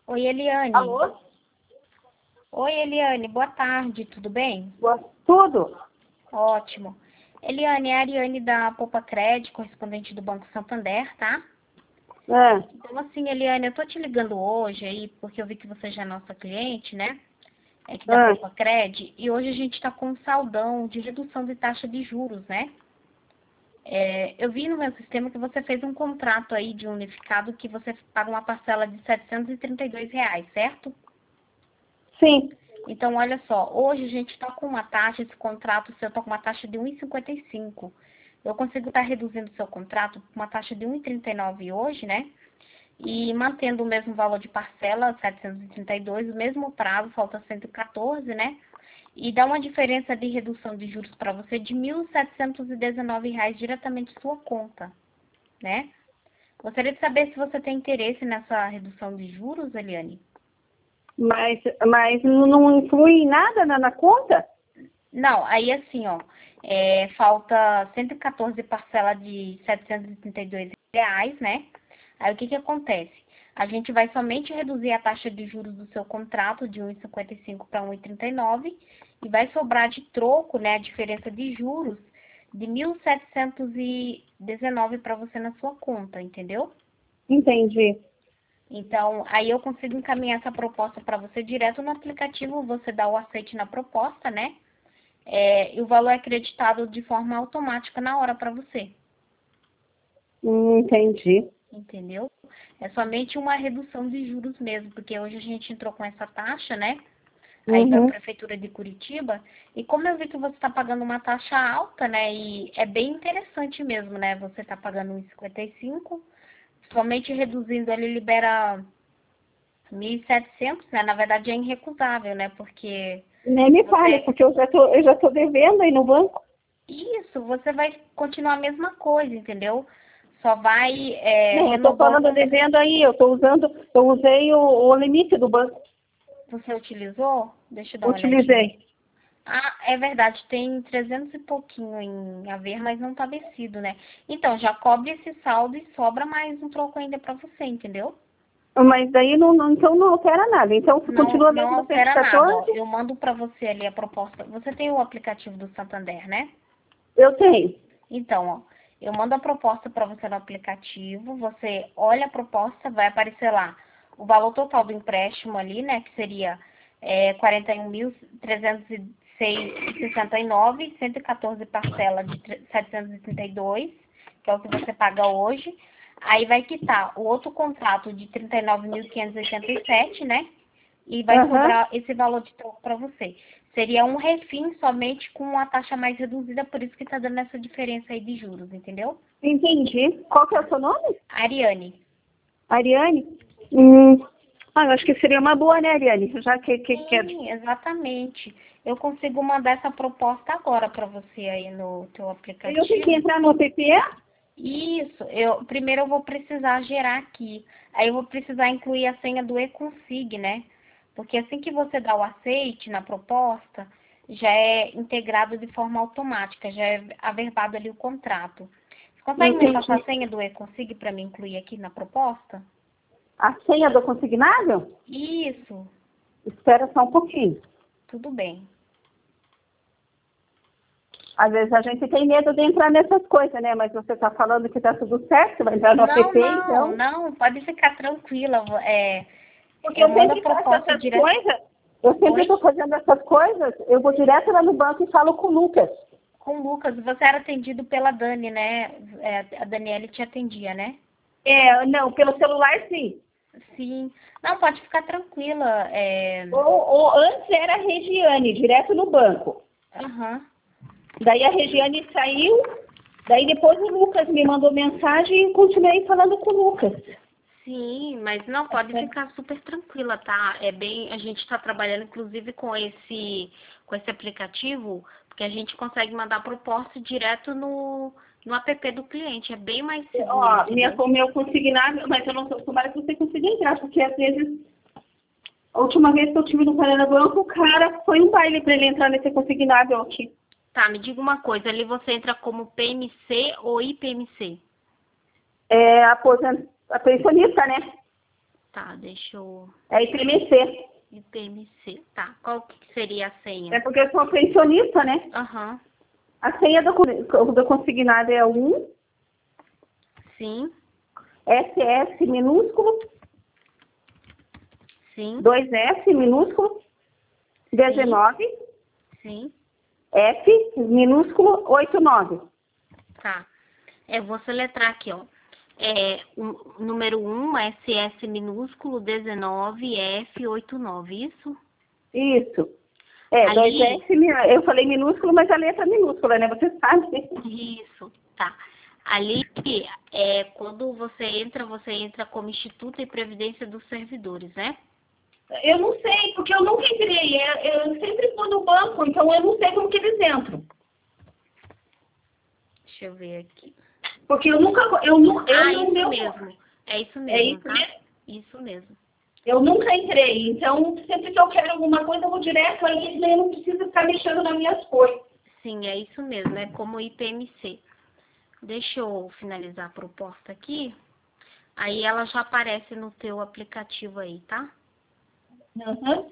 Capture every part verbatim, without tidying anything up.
Oi, Eliane. Alô? Oi, Eliane, boa tarde, tudo bem? Boa- Tudo? Ótimo. Eliane, é a Ariane da Poupa Crédito, correspondente do Banco Santander, tá? É. Então, assim, Eliane, eu tô te ligando hoje aí, porque eu vi que você já é nossa cliente, né? É aqui da É. Poupa Crédito, e hoje a gente tá com um saldão de redução de taxa de juros, né? É, eu vi no meu sistema que você fez um contrato aí de unificado que você paga uma parcela de setecentos e trinta e dois reais, certo? Sim. Então, olha só, hoje a gente está com uma taxa, esse contrato seu está com uma taxa de um vírgula cinquenta e cinco. Eu consigo estar reduzindo o seu contrato com uma taxa de um vírgula trinta e nove hoje, né? E mantendo o mesmo valor de parcela, setecentos e trinta e dois, o mesmo prazo, falta cento e quatorze, né? E dá uma diferença de redução de juros para você de mil setecentos e dezenove reais diretamente em sua conta, né? Gostaria de saber se você tem interesse nessa redução de juros, Eliane. Mas, mas não não inclui nada na, na conta? Não, aí assim, ó, é, falta cento e quatorze parcela de setecentos e trinta e dois reais, né? Aí o que que acontece? A gente vai somente reduzir a taxa de juros do seu contrato de um vírgula cinquenta e cinco para um vírgula trinta e nove e vai sobrar de troco, né, a diferença de juros de mil setecentos e dezenove para você na sua conta, entendeu? Entendi. Então, aí eu consigo encaminhar essa proposta para você direto no aplicativo, você dá o aceite na proposta, né? É, e o valor é acreditado de forma automática na hora para você, Hum, entendi. entendeu? É somente uma redução de juros mesmo, porque hoje a gente entrou com essa taxa, né? Aí da Uhum. Prefeitura de Curitiba, e como eu vi que você está pagando uma taxa alta, né? E é bem interessante mesmo, né? Você está pagando um vírgula cinquenta e cinco, somente reduzindo ele libera mil e setecentos, né? Na verdade é irrecusável, né? Porque Nem me fale, você porque eu já tô, eu já tô devendo aí no banco. Isso, você vai continuar a mesma coisa, entendeu? Só vai é, Nem, eu tô falando renovando. devendo aí, eu tô usando, eu usei o, o limite do banco. Você utilizou? Deixa eu dar uma olhadinha. Utilizei. Ah, é verdade, tem trezentos e pouquinho em haver, mas não tá vencido, né? Então, já cobre esse saldo e sobra mais um troco ainda pra você, entendeu? Mas daí não, não, então não altera nada. Então Não, continua não mesmo altera nada, ó. cento e quatorze? Eu mando pra você ali a proposta. Você tem o aplicativo do Santander, né? Eu tenho. Então, ó, eu mando a proposta para você no aplicativo, você olha a proposta, vai aparecer lá o valor total do empréstimo ali, né, que seria é, quarenta e um mil trezentos e seis vírgula sessenta e nove, cento e quatorze parcela de setecentos e trinta e dois, que é o que você paga hoje. Aí vai quitar o outro contrato de trinta e nove mil quinhentos e oitenta e sete, né? E vai Aham. sobrar esse valor de troco para você. Seria um refim somente com uma taxa mais reduzida, por isso que está dando essa diferença aí de juros, entendeu? Entendi. Qual que é o seu nome? Ariane. Ariane? Hum. Ah, eu acho que seria uma boa, né, Ariane? Já que, que, que é... Sim, exatamente. Eu consigo mandar essa proposta agora para você aí no teu Eu tenho que aplicativo. entrar no app? Isso, eu primeiro eu vou precisar gerar aqui. Aí eu vou precisar incluir a senha do e-config, né? Porque assim que você dá o aceite na proposta, já é integrado de forma automática, já é averbado ali o contrato. Você consegue me passar a Entendi. senha do e-config para me incluir aqui na proposta? A senha do consignável? Isso, Espera só um pouquinho. tudo bem. Às vezes a gente tem medo de entrar nessas coisas, né? Mas você está falando que está tudo certo, vai entrar no app, Não, não, então. não, pode ficar tranquila. É, Porque eu eu mando a sempre faço proposta essas direto. coisas, eu sempre Oi? estou fazendo essas coisas, eu vou direto lá no banco e falo com o Lucas. Com o Lucas, você era atendido pela Dani, né? É, a Daniele te atendia, né? É, não, pelo celular sim. Sim. Não, pode ficar tranquila. É... Ou, ou antes era a Regiane, direto no banco. Aham. Daí a Regiane saiu, daí depois o Lucas me mandou mensagem e continuei falando com o Lucas. Sim, mas não, pode ficar super tranquila, tá? É bem, a gente está trabalhando inclusive com esse, com esse aplicativo, porque a gente consegue mandar proposta direto no, no app do cliente. É bem mais seguro, Ó, minha, entendeu? o meu consignado, mas eu não sou tomara que você consiga entrar, porque às vezes, a última vez que eu tive no Paraná Banco, o cara foi um baile para ele entrar nesse consignável aqui. Tá, me diga uma coisa, ali você entra como P M C ou I P M C? É aposent... a pensionista, né? Tá, deixa eu... É I P M C. I P M C, tá. Qual que seria a senha? É porque eu sou pensionista, né? Aham. Uhum. A senha do, do consignado é um. Sim. S S minúsculo. Sim. dois S minúsculo. dezenove. Sim. F minúsculo oitenta e nove. Tá. Eu vou soletrar aqui, ó. É, o número um, S S minúsculo, dezenove, F oitenta e nove, isso? Isso. É, Ali... dois S, eu falei minúsculo, mas a letra é minúscula, né? Você sabe. Isso, tá. Ali, é, quando você entra, você entra como Instituto e Previdência dos Servidores, né? Eu não sei, porque eu nunca entrei. Eu, eu sempre fui no banco, então eu não sei como que eles entram. Deixa eu ver aqui. Porque eu nunca... Eu, nu- eu ah, não isso meu... mesmo. É isso mesmo, É isso tá? mesmo? Isso mesmo. Eu nunca entrei, então sempre que eu quero alguma coisa, eu vou direto aí, eu não preciso ficar mexendo nas minhas coisas. Sim, é isso mesmo, é como I P M C. Deixa eu finalizar a proposta aqui. Aí ela já aparece no teu aplicativo aí, tá? Uhum.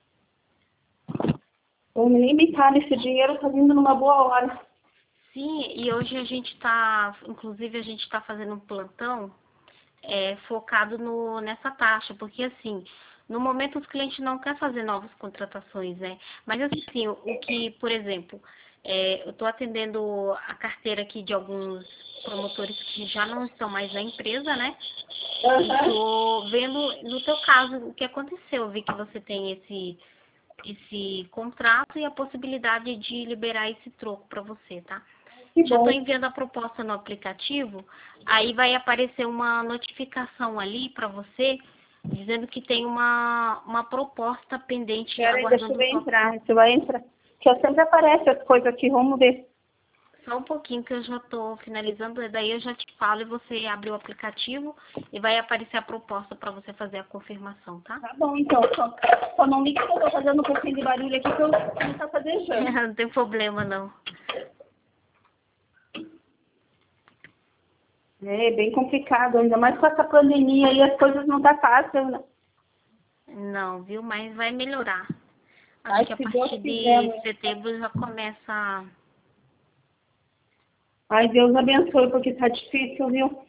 Vou me limitar nesse dinheiro, tá vindo numa boa hora. Sim, e hoje a gente tá, inclusive a gente tá fazendo um plantão é, focado no, nessa taxa, porque assim, no momento os clientes não querem fazer novas contratações, né? Mas assim, o, o que, por exemplo, é, eu estou atendendo a carteira aqui de alguns promotores que já não estão mais na empresa, né? Uhum. E tô vendo, no teu caso, o que aconteceu. Eu vi que você tem esse, esse contrato e a possibilidade de liberar esse troco para você, tá? Que Já bom. estou enviando a proposta no aplicativo, aí vai aparecer uma notificação ali para você, dizendo que tem uma, uma proposta pendente Pera aí, deixa eu aguardando ver sua... entrar. Você vai entrar. Que sempre aparece as coisas aqui, vamos ver. Só um pouquinho que eu já estou finalizando, daí eu já te falo e você abre o aplicativo e vai aparecer a proposta para você fazer a confirmação, tá? Tá bom, então. Só, só não liga que eu tô fazendo um pouquinho de barulho aqui que eu não tá fazendo. Não tem problema, não. É bem complicado, ainda mais com essa pandemia aí, as coisas não tá fácil, né? Não, viu? Mas vai melhorar. Acho Ai, que a se Deus partir quiser, de né? setembro já começa a... Ai, Deus abençoe, porque tá difícil, viu?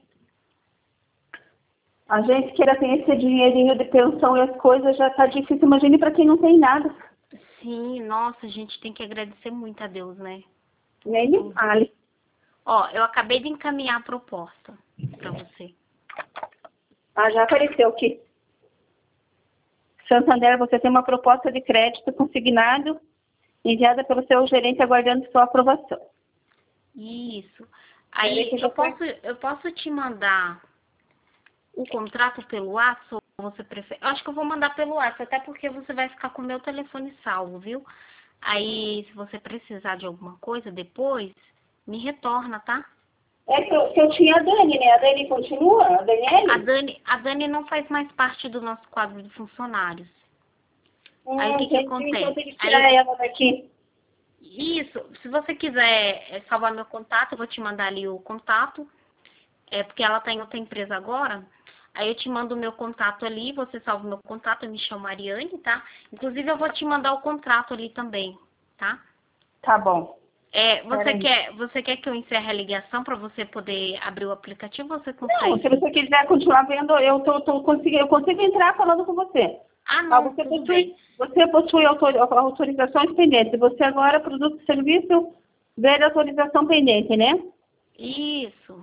A gente que ainda tem esse dinheirinho de pensão e as coisas já tá difícil. Imagine para quem não tem nada. Sim, nossa, a gente tem que agradecer muito a Deus, né? Nem me fale. Ó, eu acabei de encaminhar a proposta para você. Ah, já apareceu aqui. Santander, você tem uma proposta de crédito consignado enviada pelo seu gerente aguardando sua aprovação. Isso. Aí eu posso, eu posso te mandar o contrato pelo WhatsApp ou você prefere? Eu acho que eu vou mandar pelo WhatsApp, até porque você vai ficar com o meu telefone salvo, viu? Aí, se você precisar de alguma coisa depois, me retorna, tá? É que eu, que eu tinha a Dani, né? A Dani continua? A Daniele? A Dani, a Dani não faz mais parte do nosso quadro de funcionários. Hum, Aí o que que entendi, então acontece? tem que tirar Aí, ela daqui. isso, se você quiser é, salvar meu contato, eu vou te mandar ali o contato, é porque ela está em outra empresa agora. Aí eu te mando o meu contato ali, você salva o meu contato, eu me chamo Mariane, tá? Inclusive eu vou te mandar o contrato ali também, tá? Tá bom. É, você Peraí. quer, você quer que eu encerre a ligação para você poder abrir o aplicativo ou você consegue? Não, se você quiser continuar vendo, eu, tô, tô, consegui, eu consigo entrar falando com você. Ah, Ah, não, você, tudo possui, bem. você possui autor, autorizações pendentes. Você agora, produto e serviço, ver autorização pendente, né? Isso.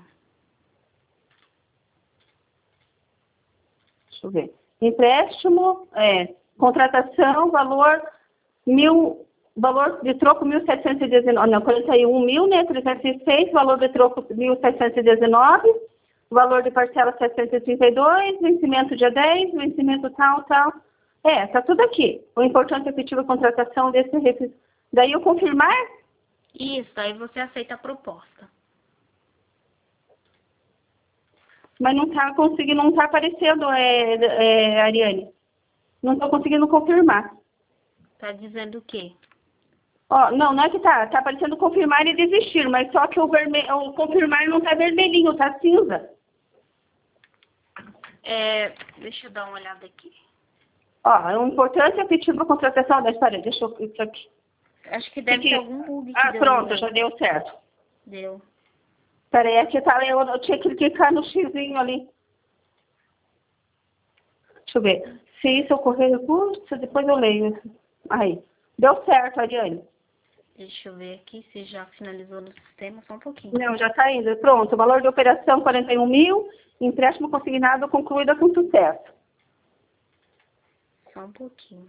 Deixa eu ver. Empréstimo, é, contratação, valor mil, valor de troco mil setecentos e dezenove, não, quarenta e um mil, né, trezentos e seis, valor de troco mil setecentos e dezenove, valor de parcela setecentos e trinta e dois, vencimento dia dez, vencimento tal, tal. É, tá tudo aqui. O importante é efetiva contratação desse requisito. Daí eu confirmar? Isso, aí você aceita a proposta. Mas não tá conseguindo, não tá aparecendo, é, é, Ariane. Não tô conseguindo confirmar. Tá dizendo o quê? Ó, não, não é que tá, tá aparecendo confirmar e desistir, mas só que o, vermelho, o confirmar não tá vermelhinho, tá cinza. É, deixa eu dar uma olhada aqui. Ó, o importante é pedir para contratação da história. Deixa eu isso aqui. Acho que deve Aqui. ter algum bug que Ah, deu. pronto, já deu certo. Deu. Peraí, aqui tá, eu, eu tinha que clicar no xizinho ali. Deixa eu ver. Se isso ocorrer, recurso, depois eu leio. Aí. Deu certo, Ariane. Deixa eu ver aqui se já finalizou no sistema, só um pouquinho. Não, já está indo. Pronto. O valor de operação quarenta e um mil. Empréstimo consignado concluído com sucesso. Só um pouquinho.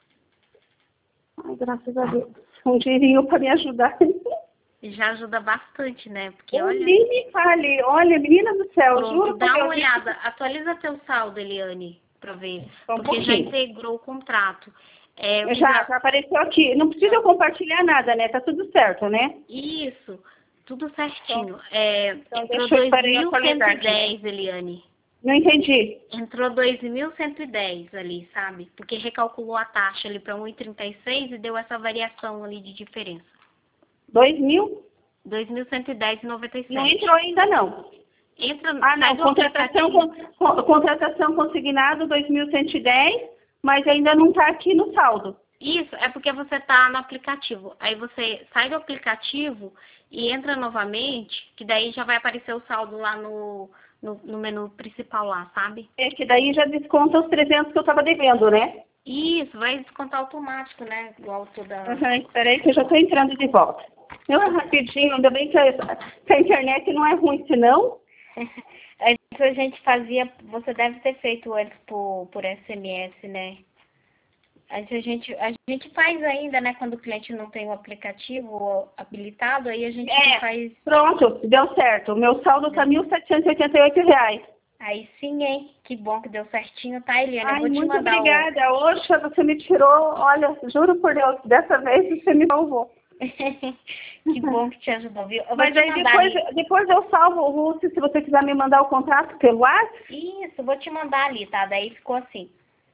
Ai, graças a Deus. Um dinheirinho para me ajudar. E já ajuda bastante, né? Porque Oh, olha... nem me fale. Olha, menina do céu, Pronto, juro dá por uma Deus. olhada. Atualiza teu saldo, Eliane, pra ver. Só um Porque já pouquinho. integrou o contrato. É, eu fiz Já, a- já apareceu aqui. Não precisa eu compartilhar nada, né? Tá tudo certo, né? Isso, tudo certinho. É, Então, entrou deixa eu esperar eu dois mil cento atualizar e aqui. dez, Eliane. Não entendi. Entrou dois mil cento e dez ali, sabe? Porque recalculou a taxa ali para um e trinta e seis e deu essa variação ali de diferença. Dois mil? dois mil cento e dez e noventa e Não sete. entrou ainda, não. Entra, Ah, sai não. do Contratação, aplicativo. con- con- contratação consignado dois mil cento e dez, mas ainda não está aqui no saldo. Isso, é porque você está no aplicativo. Aí você sai do aplicativo e entra novamente, que daí já vai aparecer o saldo lá no, no, no menu principal lá, sabe? É que daí já desconta os trezentos que eu estava devendo, né? Isso, vai descontar automático, né? Igual toda... Uhum, espera aí que eu já estou entrando de volta. Eu, rapidinho, ainda bem que a, que a internet não é ruim, senão... Antes a gente fazia, você deve ter feito antes por, por S M S, né? Antes a gente, a gente faz ainda, né? Quando o cliente não tem o aplicativo habilitado, aí a gente É, faz... pronto, deu certo. O meu saldo está mil setecentos e oitenta e oito reais. Aí sim, hein? Que bom que deu certinho, tá, Eliane? Eu Ai, vou te muito mandar obrigada. Oxa, você me tirou, olha, juro por Deus, dessa vez você me salvou. o... Que bom que te ajudou, viu? Eu vou Mas te aí mandar depois, ali... depois eu salvo o Lúcio, se você quiser me mandar o contrato pelo WhatsApp. Isso, vou te mandar ali, tá? Daí ficou assim.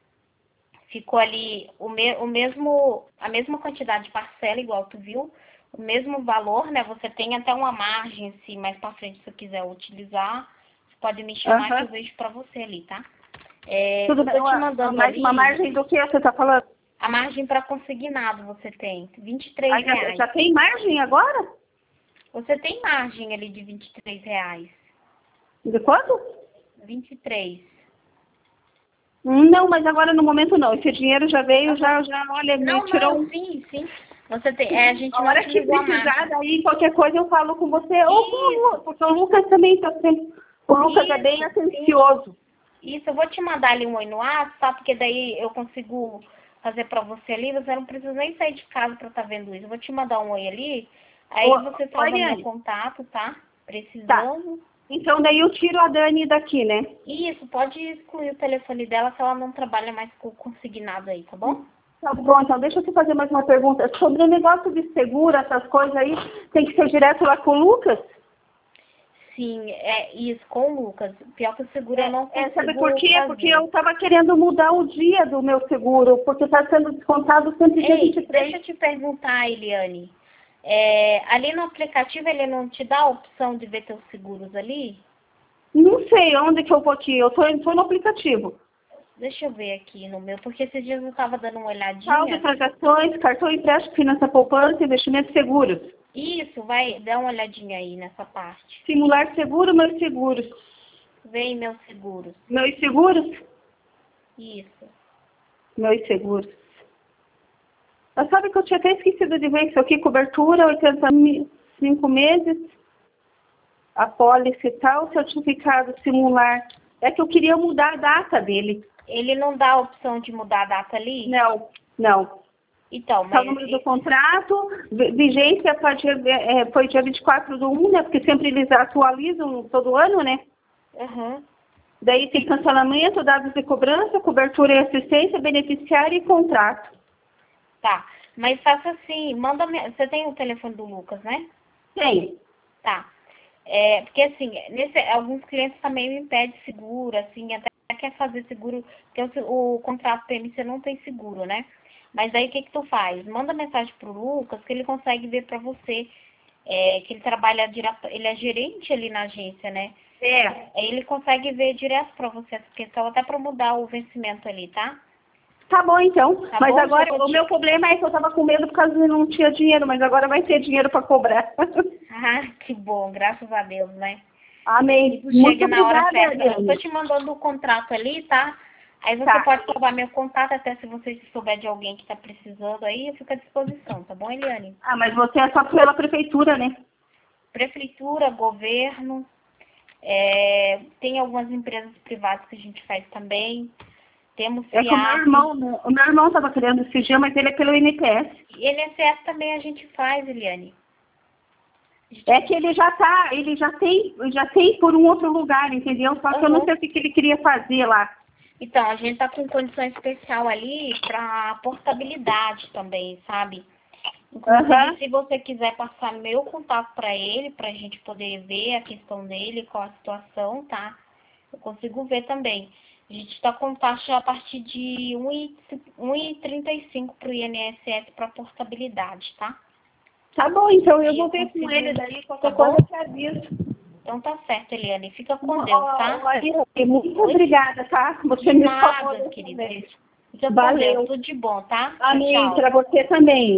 Ficou ali o, me, o mesmo, a mesma quantidade de parcela, igual tu viu, o mesmo valor, né? Você tem até uma margem, se mais pra frente você quiser utilizar, você pode me chamar Uhum. que eu vejo pra você ali, tá? É, Tudo eu bem, tô te uma, mandando mais ali, uma margem do que você está falando? a margem para consignado você tem, vinte e três Ai, já, reais. já tem margem agora? Você tem margem ali de vinte e três reais. De quanto? vinte e três. Hum, Não, mas agora no momento não. Esse dinheiro já veio, já, já olha, Não, me tirou não, um... sim, sim. Você tem, é, a gente A não hora que utilizou a precisar, margem. daí qualquer coisa eu falo com você. Ou com o Lu- porque o Lucas também está sempre... O Lucas é bem Isso, atencioso. Isso, eu vou te mandar ali um oi no WhatsApp, tá? Porque daí eu consigo fazer pra você ali, você não precisa nem sair de casa pra estar vendo isso. Eu vou te mandar um oi ali, aí Ô, você salva Ariane. meu contato, tá? Tá. Precisando. Então daí eu tiro a Dani daqui, né? Isso, pode excluir o telefone dela se ela não trabalha mais com o consignado aí, tá bom? Tá bom, então deixa eu te fazer mais uma pergunta. Sobre o negócio de seguro, essas coisas aí, tem que ser direto lá com o Lucas? Sim, é isso, com o Lucas. Pior que o seguro eu não consigo É, sabe por quê? fazer. Porque eu estava querendo mudar o dia do meu seguro, porque está sendo descontado sempre dia Ei, vinte e três. deixa eu te perguntar, Eliane. É, ali no aplicativo ele não te dá a opção de ver teus seguros ali? Não sei onde que eu vou aqui, eu tô, tô no aplicativo. Deixa eu ver aqui no meu, porque esses dias eu tava dando uma Saldo, olhadinha. transações, cartão empréstimo, finança poupança, investimentos seguros. Isso, vai, dá uma olhadinha aí nessa parte. Simular seguro, meus seguros. Vem meus seguros. Meus seguros? Isso. Meus seguros. Mas sabe que eu tinha até esquecido de ver isso aqui, cobertura, oitenta e cinco meses, a pólice e tal, certificado simular. É que eu queria mudar a data dele. Ele não dá a opção de mudar a data ali? Não, não. Então, Está mas... o número do contrato, vi- vigência a partir de- é, foi dia vinte e quatro do um, né? Porque sempre eles atualizam todo ano, né? Uhum. Daí tem cancelamento, dados de cobrança, cobertura e assistência, beneficiário e contrato. Tá, mas faça assim, manda... me- Você tem o telefone do Lucas, né? Tem. Tá. É, porque assim, nesse, alguns clientes também me pedem seguro, assim, até quer fazer seguro, porque o, se- o contrato P M C não tem seguro, né? Mas aí o que que tu faz? Manda mensagem pro Lucas que ele consegue ver pra você, é, que ele trabalha direto, ele é gerente ali na agência, né? É. Aí ele consegue ver direto para você essa questão, até para mudar o vencimento ali, tá? Tá bom, então. Tá mas bom? agora, Eu o te- meu problema é que eu tava com medo por causa que não tinha dinheiro, mas agora vai ter dinheiro para cobrar. Ah, que bom, graças a Deus, né? Amém. Isso Muito chega na hora obrigada, certa. Eu tô Ariane. te mandando o contrato ali, tá? Aí você Tá. pode salvar meu contato, até se você souber de alguém que tá precisando aí, eu fico à disposição, tá bom, Eliane? Ah, mas você é só pela prefeitura, né? Prefeitura, governo, é, tem algumas empresas privadas que a gente faz também. Temos É que o meu FIAP, irmão, né? o meu irmão estava querendo esse dia, mas ele é pelo I N P S. e I N S S também a gente faz, Eliane. A gente- É que ele já tá, ele já tem, já tem por um outro lugar, entendeu? Só que eu não Uhum. sei o que que ele queria fazer lá. Então, a gente tá com condição especial ali para portabilidade também, sabe? Inclusive, Aham. se você quiser passar meu contato para ele, para a gente poder ver a questão dele, qual a situação, tá? Eu consigo ver também. A gente está com taxa a partir de um vírgula trinta e cinco para o I N S S para portabilidade, tá? Tá bom, então eu E vou eu ver com consigo- ele daí, qualquer Tá coisa bom? eu te aviso. Então tá certo, Eliane. Fica com Ó, Deus, ó, tá? Ariane, muito obrigada, tá? Você De me nada, salvou dessa querida. vez. Fica com Valeu. Deus. Tudo de bom, tá? Tchau, Amém. tchau. Para você também.